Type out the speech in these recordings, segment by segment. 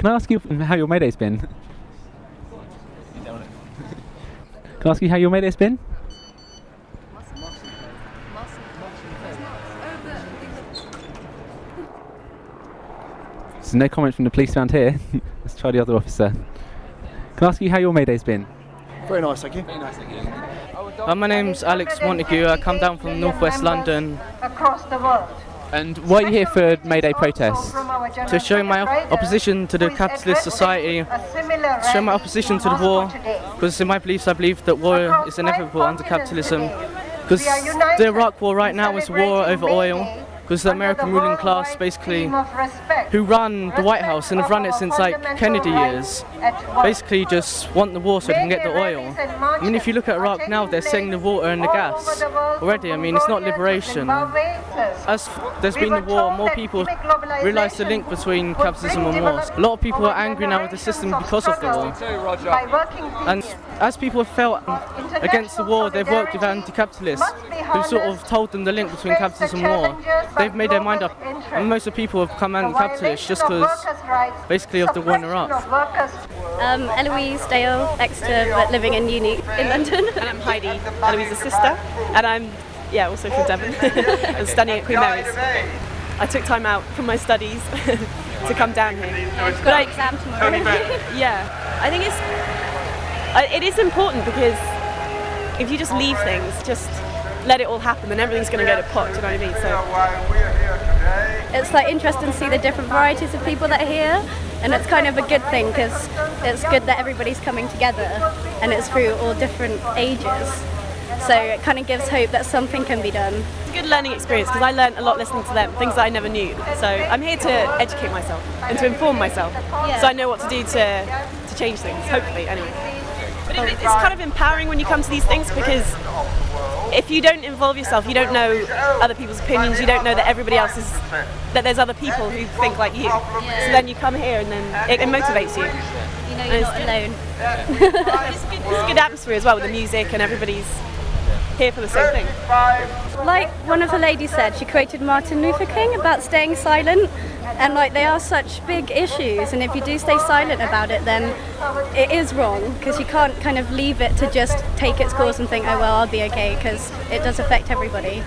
Can I ask you how your May Day's been? Can I ask you how your May Day's been? There's no comment from the police around here. Let's try the other officer. Can I ask you how your May Day's been? Very nice, thank you. Very nice, thank you. My name's Alex Montague. I come down from northwest London. Across the world. And why are you here for May Day protests? To show my opposition to the capitalist society, to show my opposition to the war, because in my beliefs I believe that war is inevitable under capitalism. Because the Iraq war right now is war over oil, because the American ruling class basically, who run the White House and have run it since like Kennedy years, basically just want the war so they can get the oil. I mean, if you look at Iraq now, they're selling the water and the gas already. I mean, it's not liberation. As there's been the war, more people realise the link between capitalism and war. A lot of people are angry now with the system because of the war. And as people have felt against the war, they've worked with anti-capitalists who sort of told them the link between capitalism and war. They've made their mind up, and most of the people have become anti-capitalist just because, basically, of the war in Iraq. Eloise Dale, Exeter, but living in uni in London. And I'm Heidi, Eloise's sister, and I'm also from Devon, and studying at Queen Mary's. I took time out from my studies to come down here. I've got an exam tomorrow. Yeah, I think it is important, because if you just leave things, just let it all happen, then everything's going to go to pot, do you know what I mean? So it's like interesting to see the different varieties of people that are here, and it's kind of a good thing because it's good that everybody's coming together, and it's through all different ages. So it kind of gives hope that something can be done. it's a good learning experience, because I learned a lot listening to them, things that I never knew. So I'm here to educate myself and to inform myself, so I know what to do to change things, hopefully, anyway. But it's kind of empowering when you come to these things, because if you don't involve yourself, you don't know other people's opinions, you don't know that everybody else is, that there's other people who think like you. So then you come here and then it motivates you. You know you're not alone. It's a good atmosphere as well, with the music, and everybody's here for the same thing. Like one of the ladies said, she quoted Martin Luther King about staying silent, and like they are such big issues, and if you do stay silent about it, then it is wrong, because you can't kind of leave it to just take its course and think, oh well, I'll be okay, because it does affect everybody.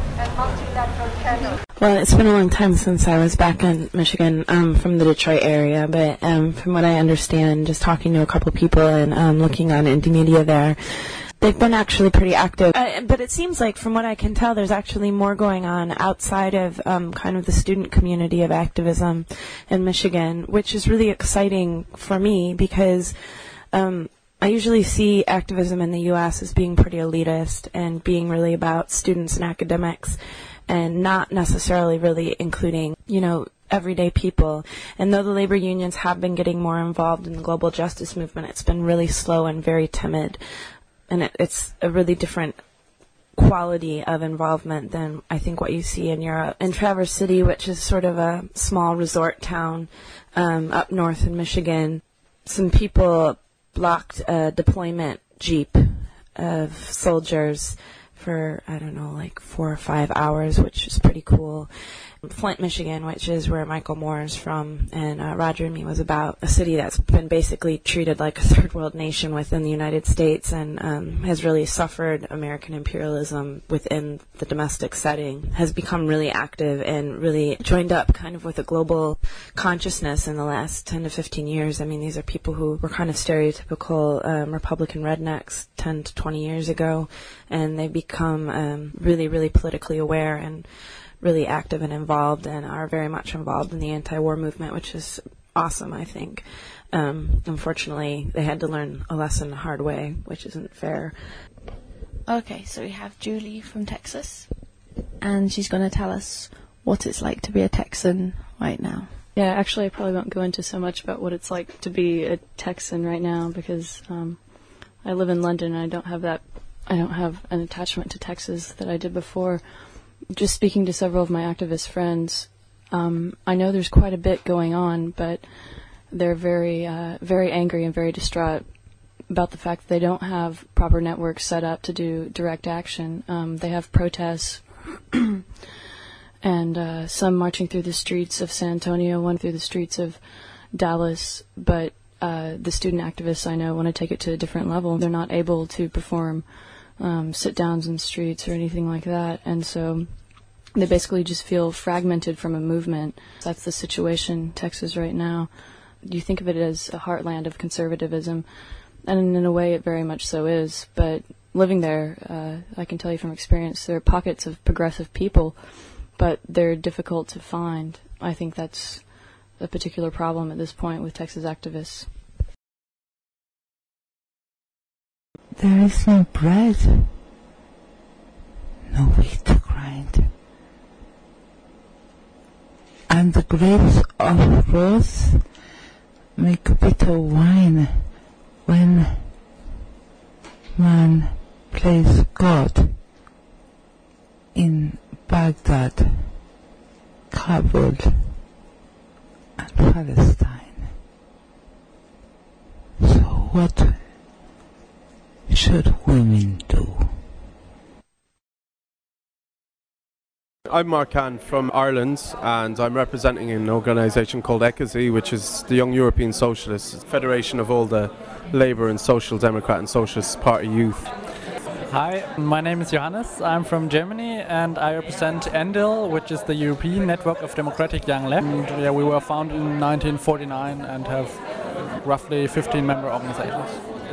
Well, it's been a long time since I was back in Michigan, from the Detroit area, but from what I understand, just talking to a couple people and looking on indie media there, they've been actually pretty active. But it seems like, from what I can tell, there's actually more going on outside of kind of the student community of activism in Michigan, which is really exciting for me, because I usually see activism in the U.S. as being pretty elitist and being really about students and academics, and not necessarily really including, everyday people. And though the labor unions have been getting more involved in the global justice movement, it's been really slow and very timid. And it's a really different quality of involvement than I think what you see in Europe. In Traverse City, which is sort of a small resort town up north in Michigan, some people blocked a deployment jeep of soldiers for, 4 or 5 hours, which is pretty cool. Flint, Michigan, which is where Michael Moore is from, and Roger and Me was about, a city that's been basically treated like a third world nation within the United States, and has really suffered American imperialism within the domestic setting, has become really active and really joined up kind of with a global consciousness in the last 10 to 15 years. I mean, these are people who were kind of stereotypical Republican rednecks 10 to 20 years ago, and they've become really, really politically aware and really active and involved, and are very much involved in the anti-war movement, which is awesome, I think. Unfortunately, they had to learn a lesson the hard way, which isn't fair. Okay, so we have Julie from Texas, and she's going to tell us what it's like to be a Texan right now. Yeah, actually, I probably won't go into so much about what it's like to be a Texan right now, because I live in London, and I don't have an attachment to Texas that I did before. Just speaking to several of my activist friends, I know there's quite a bit going on, but they're very angry and very distraught about the fact that they don't have proper networks set up to do direct action. They have protests, and some marching through the streets of San Antonio, one through the streets of Dallas, but the student activists I know want to take it to a different level. They're not able to perform sit-downs in streets or anything like that, and so they basically just feel fragmented from a movement. That's the situation in Texas right now. You think of it as a heartland of conservatism, and in a way it very much so is, but living there, I can tell you from experience, there are pockets of progressive people, but they're difficult to find. I think that's a particular problem at this point with Texas activists. There is no bread, no wheat to grind, and the grapes of wrath make bitter wine when man plays God in Baghdad, Kabul, and Palestine. So what should women do? I'm Mark Kahn from Ireland, and I'm representing an organisation called ECOSY, which is the Young European Socialists, federation of all the Labour and Social Democrat and Socialist Party youth. Hi, my name is Johannes. I'm from Germany and I represent ENDIL, which is the European Network of Democratic Young Left. And, we were founded in 1949 and have roughly 15 member organizations.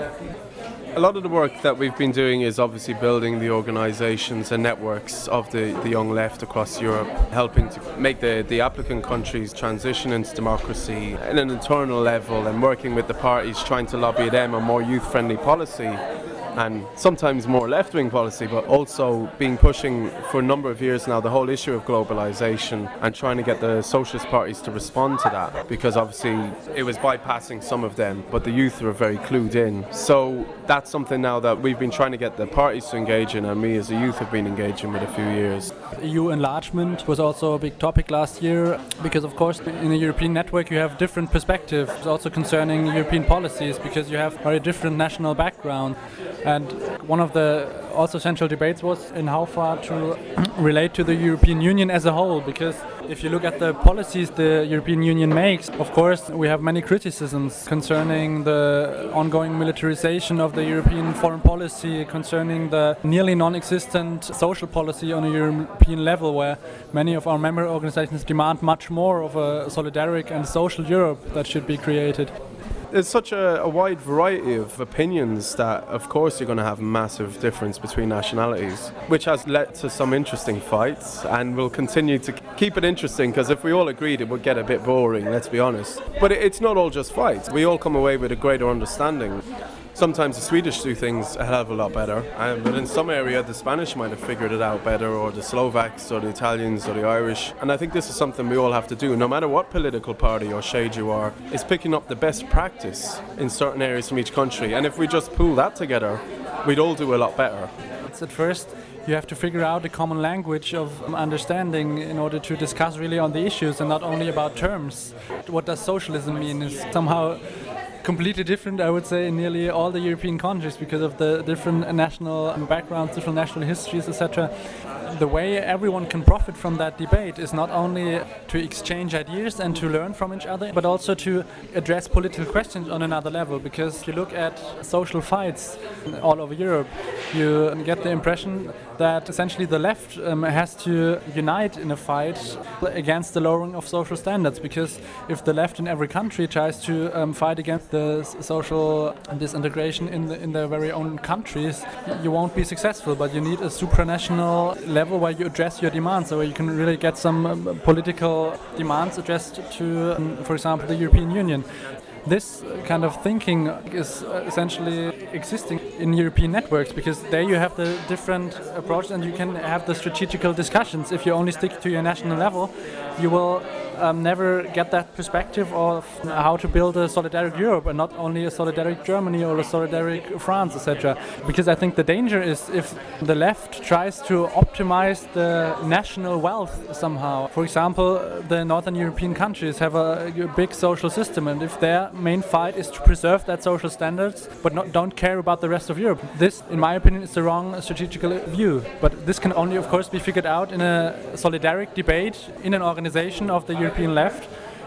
A lot of the work that we've been doing is obviously building the organisations and networks of the young left across Europe, helping to make the applicant countries transition into democracy at an internal level, and working with the parties, trying to lobby them a more youth-friendly policy and sometimes more left-wing policy, but also been pushing for a number of years now the whole issue of globalisation and trying to get the socialist parties to respond to that, because obviously it was bypassing some of them, but the youth were very clued in. So that's something now that we've been trying to get the parties to engage in, and me as a youth have been engaging with a few years. EU enlargement was also a big topic last year, because of course in a European network you have different perspectives also concerning European policies, because you have very different national background. And one of the also central debates was in how far to relate to the European Union as a whole, because if you look at the policies the European Union makes, of course we have many criticisms concerning the ongoing militarization of the European foreign policy, concerning the nearly non-existent social policy on a European level, where many of our member organizations demand much more of a solidaric and social Europe that should be created. There's such a wide variety of opinions that of course you're going to have a massive difference between nationalities, which has led to some interesting fights and will continue to keep it interesting, because if we all agreed it would get a bit boring, let's be honest. But it's not all just fights. We all come away with a greater understanding. Sometimes the Swedish do things a hell of a lot better, but in some area the Spanish might have figured it out better, or the Slovaks or the Italians or the Irish. And I think this is something we all have to do, no matter what political party or shade you are, is picking up the best practice in certain areas from each country. And if we just pool that together, we'd all do a lot better. At first you have to figure out a common language of understanding in order to discuss really on the issues and not only about terms. What does socialism mean is somehow completely different, I would say, in nearly all the European countries because of the different national backgrounds, different national histories, etc. The way everyone can profit from that debate is not only to exchange ideas and to learn from each other, but also to address political questions on another level. Because if you look at social fights all over Europe, you get the impression that essentially the left has to unite in a fight against the lowering of social standards. Because if the left in every country tries to fight against the social disintegration in their very own countries, you won't be successful. But you need a supranational level where you address your demands, so where you can really get some political demands addressed to, for example, the European Union. This kind of thinking is essentially existing in European networks, because there you have the different approaches and you can have the strategical discussions. If you only stick to your national level, you will never get that perspective of how to build a solidaric Europe, and not only a solidaric Germany or a solidaric France, etc. Because I think the danger is if the left tries to optimize the national wealth somehow. For example, the Northern European countries have a big social system, and if their main fight is to preserve that social standards but don't care about the rest of Europe, this, in my opinion, is the wrong strategical view. But this can only, of course, be figured out in a solidaric debate in an organization of the European left,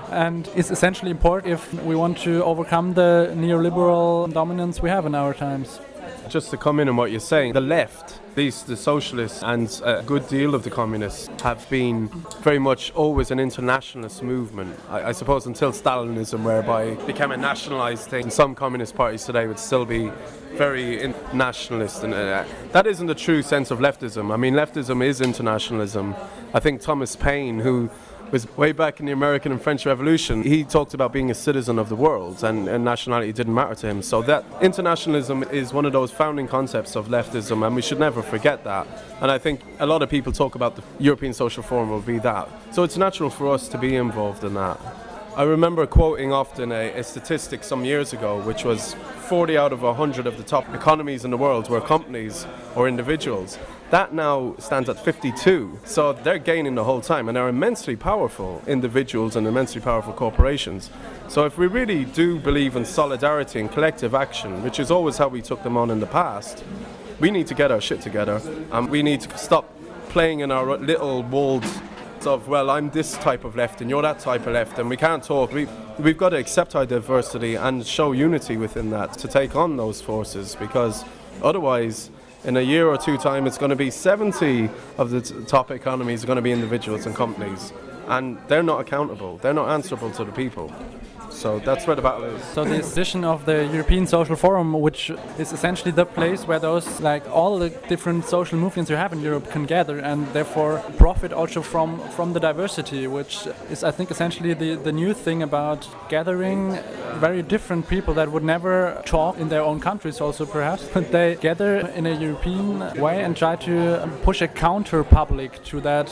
and is essentially important if we want to overcome the neoliberal dominance we have in our times. Just to come in on what you're saying, the left, the socialists and a good deal of the communists have been very much always an internationalist movement. I suppose until Stalinism, whereby it became a nationalised thing. Some communist parties today would still be very nationalist, and that isn't the true sense of leftism. I mean, leftism is internationalism. I think Thomas Paine, who was way back in the American and French Revolution, he talked about being a citizen of the world, and nationality didn't matter to him. So that internationalism is one of those founding concepts of leftism, and we should never forget that. And I think a lot of people talk about the European Social Forum will be that. So it's natural for us to be involved in that. I remember quoting often a statistic some years ago, which was 40 out of 100 of the top economies in the world were companies or individuals. That now stands at 52, so they're gaining the whole time, and they're immensely powerful individuals and immensely powerful corporations. So if we really do believe in solidarity and collective action, which is always how we took them on in the past, we need to get our shit together, and we need to stop playing in our little walled of, well, I'm this type of left and you're that type of left, and we can't talk. We've got to accept our diversity and show unity within that to take on those forces, because otherwise in a year or two time it's going to be 70 of the top economies are going to be individuals and companies, and they're not accountable, they're not answerable to the people. So that's where the battle is. So the decision of the European Social Forum, which is essentially the place where those, like all the different social movements you have in Europe, can gather and therefore profit also from the diversity, which is, I think, essentially the new thing about gathering very different people that would never talk in their own countries also perhaps, but they gather in a European way and try to push a counter public to that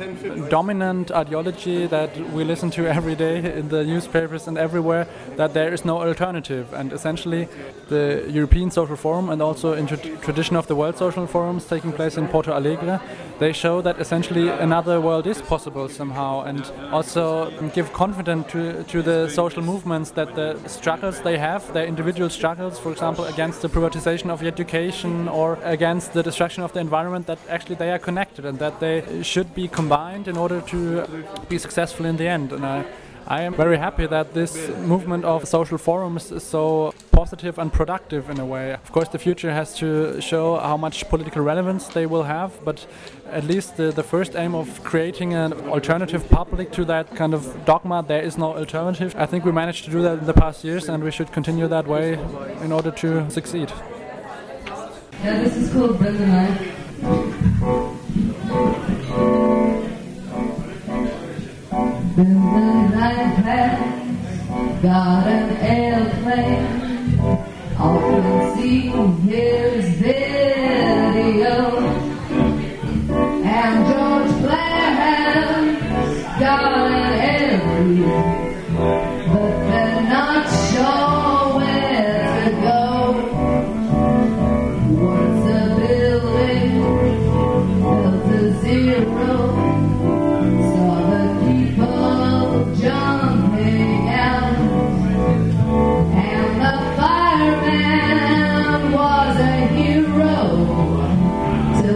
dominant ideology that we listen to every day in the newspapers and everywhere, that there is no alternative. And essentially the European Social Forum, and also in tradition of the World Social Forums taking place in Porto Alegre, they show that essentially another world is possible somehow, and also give confidence to the social movements that the struggles they have, their individual struggles, for example, against the privatization of education or against the destruction of the environment, that actually they are connected and that they should be combined in order to be successful in the end. And I am very happy that this movement of social forums is so positive and productive in a way. Of course, the future has to show how much political relevance they will have, but at least the first aim of creating an alternative public to that kind of dogma, there is no alternative. I think we managed to do that in the past years, and we should continue that way in order to succeed. Yeah, this is called Brenda Knight. When the night has got an airplane, often see his video, and George Blair has got an airplane, but they're not sure where to go. Once a building built to zero, saw the people jumping out, and the fireman was a hero till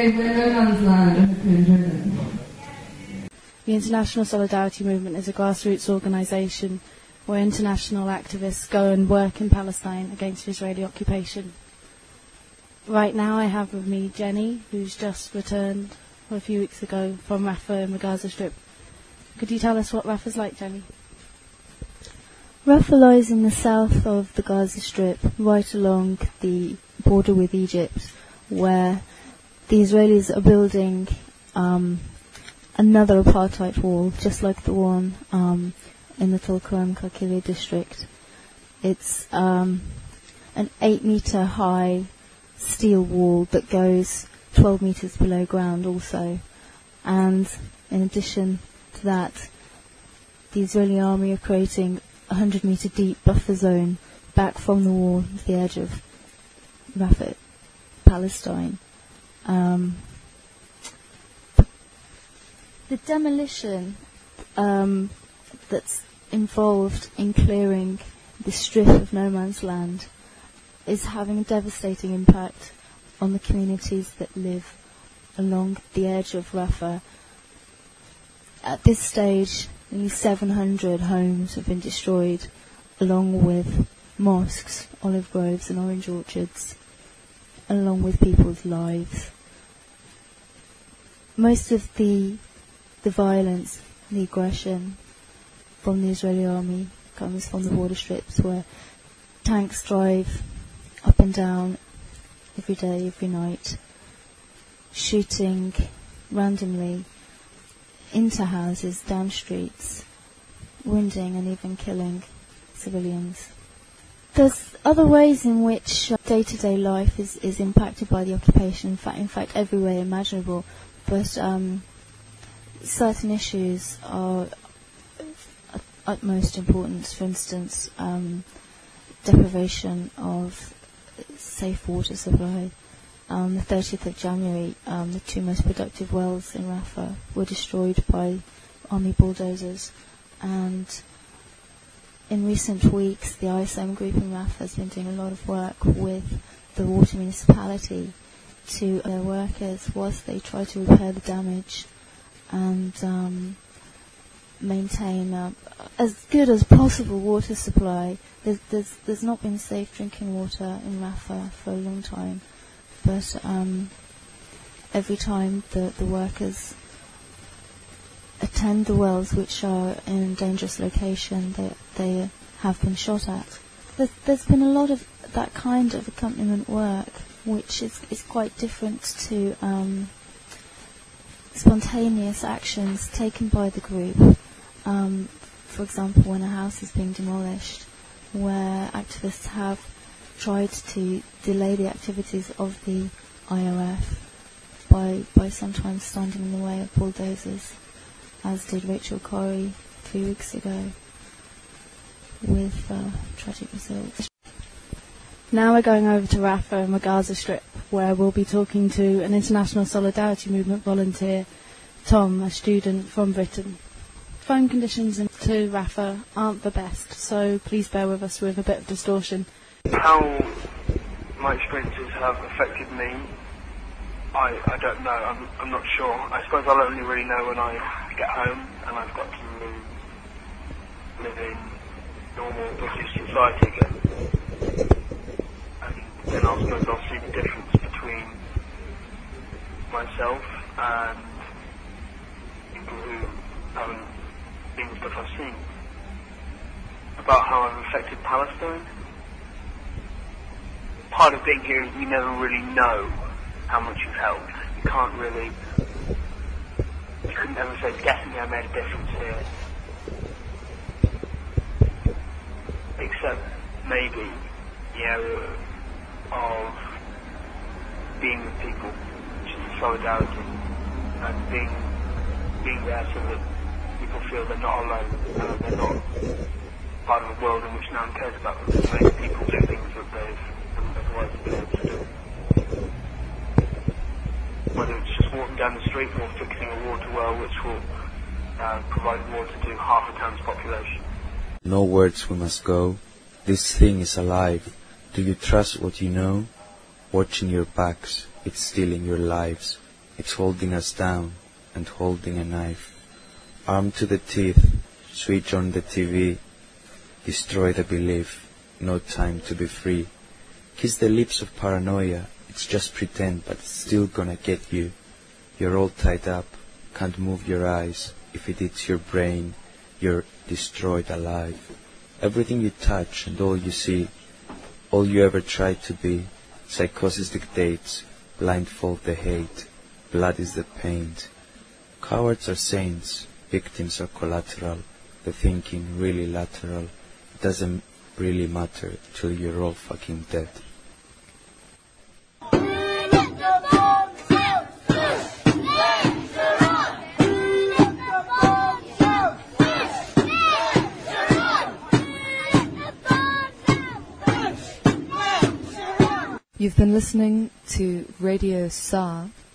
days in no man's land. I hope you enjoyed it. The International Solidarity Movement is a grassroots organisation where international activists go and work in Palestine against Israeli occupation. Right now I have with me Jenny, who's just returned a few weeks ago from Rafah in the Gaza Strip. Could you tell us what Rafah's like, Jenny? Rafah lies in the south of the Gaza Strip, right along the border with Egypt, where the Israelis are building another apartheid wall, just like the one in the Tulkarem Kakile district. It's an 8-meter high steel wall that goes 12 meters below ground also. And in addition to that, the Israeli army are creating a 100-meter deep buffer zone back from the wall to the edge of Rafah, Palestine. The demolition that's involved in clearing the strip of no man's land is having a devastating impact on the communities that live along the edge of Rafah. At this stage, nearly 700 homes have been destroyed, along with mosques, olive groves and orange orchards, along with people's lives. Most of the violence, the aggression from the Israeli army comes from the border strips, where tanks drive up and down every day, every night, shooting randomly into houses, down streets, wounding and even killing civilians. There's other ways in which day-to-day life is impacted by the occupation, in fact every way imaginable, but certain issues are of utmost importance. For instance, deprivation of safe water supply. The 30th of January, the two most productive wells in Rafah were destroyed by army bulldozers, and in recent weeks the ISM group in Rafah has been doing a lot of work with the water municipality to their workers whilst they try to repair the damage and maintain as good as possible water supply. There's not been safe drinking water in Rafah for a long time, but every time the workers attend the wells, which are in a dangerous location, they have been shot at. There's been a lot of that kind of accompaniment work, which is quite different to spontaneous actions taken by the group. For example, when a house is being demolished, where activists have tried to delay the activities of the IOF by sometimes standing in the way of bulldozers, as did Rachel Corrie 3 weeks ago, with tragic results. Now we're going over to Rafah and the Gaza Strip, where we'll be talking to an International Solidarity Movement volunteer, Tom, a student from Britain. Phone conditions to Rafah aren't the best, so please bear with us with a bit of distortion. How my experiences have affected me, I don't know, I'm not sure. I suppose I'll only really know when I get home and I've got to live in normal British society again. And then I suppose I'll see the difference between myself and people who haven't seen the stuff I've seen. About how I've affected Palestine. Part of being here is you never really know how much you've helped. You can't really, you couldn't ever say definitely I made a difference here. Except maybe the area of being with people, which is the solidarity, and being there so that people feel they're not alone, and they're not part of a world in which no one cares about them. It makes people do things that they've otherwise been able to do. Whether it's just walking down the street or fixing a water well which will provide water to half a town's population. No words, we must go. This thing is alive. Do you trust what you know? Watching your backs, it's stealing your lives. It's holding us down and holding a knife. Armed to the teeth, switch on the TV. Destroy the belief, no time to be free. Kiss the lips of paranoia, it's just pretend but it's still gonna get you. You're all tied up, can't move your eyes. If it hits your brain, you're destroyed alive. Everything you touch and all you see, all you ever tried to be. Psychosis dictates, blindfold the hate, blood is the paint. Cowards are saints, victims are collateral, the thinking really lateral. It doesn't really matter till you're all fucking dead. You've been listening to Radio SAR